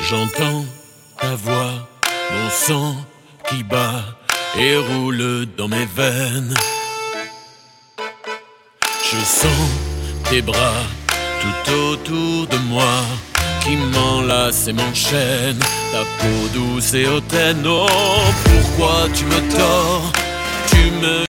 J'entends ta voix, mon sang qui bat et roule dans mes veines. Je sens tes bras tout autour de moi qui m'enlacent et m'enchaînent. Ta peau douce et hautaine, oh pourquoi tu me tords, tu me